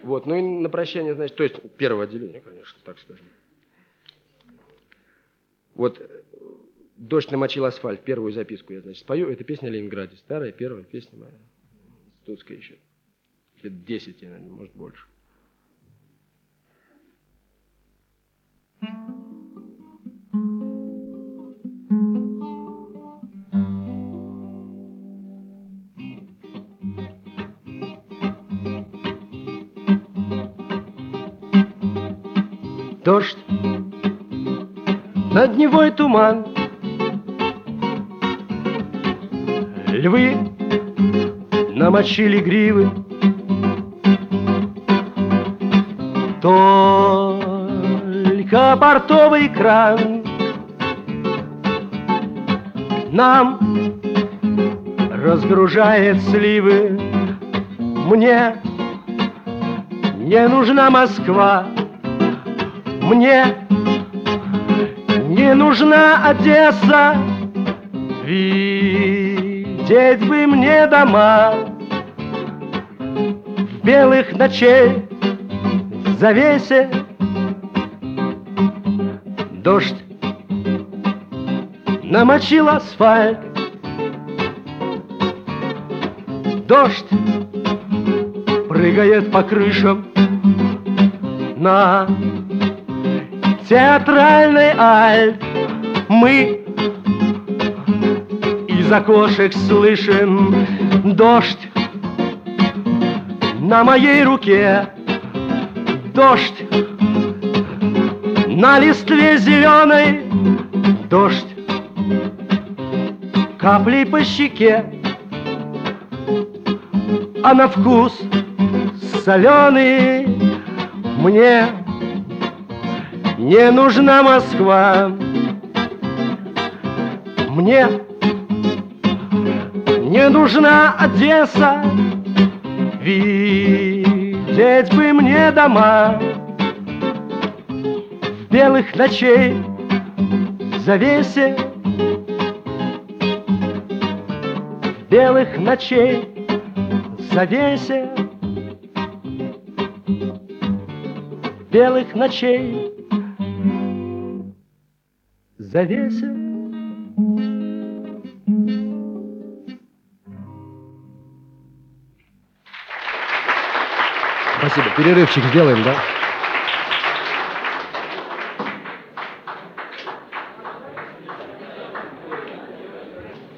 Вот, ну и на прощание, значит, то есть первого отделения, конечно, так скажем. Вот «Дождь намочил асфальт», первую записку я, значит, спою. Это песня о Ленинграде. Старая, первая песня моя. Институтская еще. Лет 10, наверное, может, больше. Дождь, над Невой туман, львы намочили гривы, только портовый кран нам разгружает сливы. Мне не нужна Москва, мне не нужна Одесса, видеть бы мне дома в белых ночей в завесе. Дождь намочил асфальт, дождь прыгает по крышам на театральный альт. Мы из окошек слышим дождь на моей руке, дождь на листве зеленой, дождь каплей по щеке, а на вкус соленый. Мне не нужна Москва, мне не нужна Одесса, видеть бы мне дома в белых ночей в завесе, в белых ночей в завесе, белых ночей завесе. Спасибо. Перерывчик сделаем, да?